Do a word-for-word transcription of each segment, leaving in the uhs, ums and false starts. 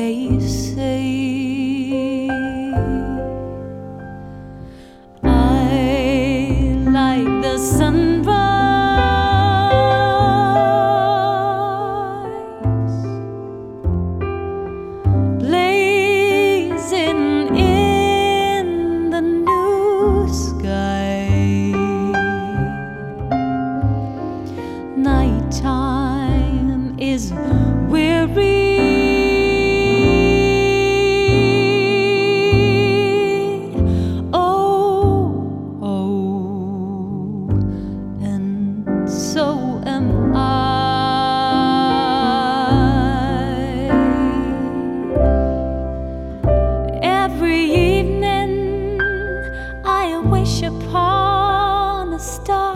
they say. I like the sunrise blazing in the new sky. Nighttime is weary. So am I. Every evening I wish upon a star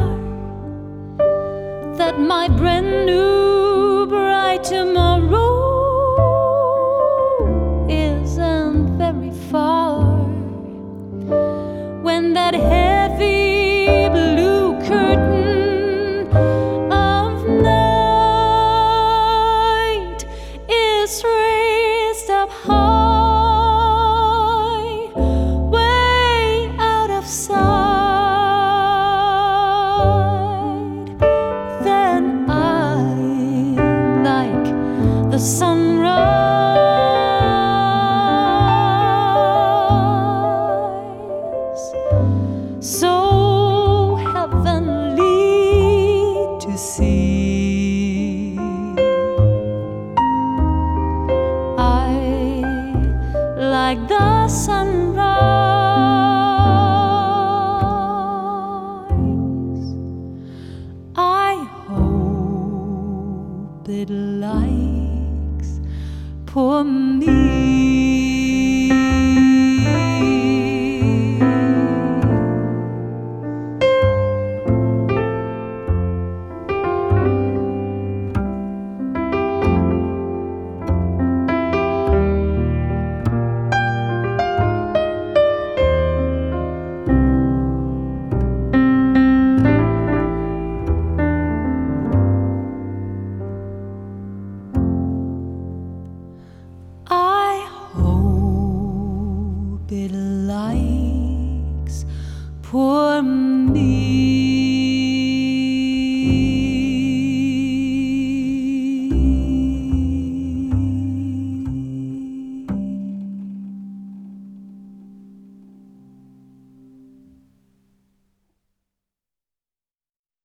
that my brand new bright tomorrow isn't very far. When that heavy blue curtain raised up high, way out of sight, then I like the sunrise, so heavenly to see. Like the sunrise, I hope it likes poor me.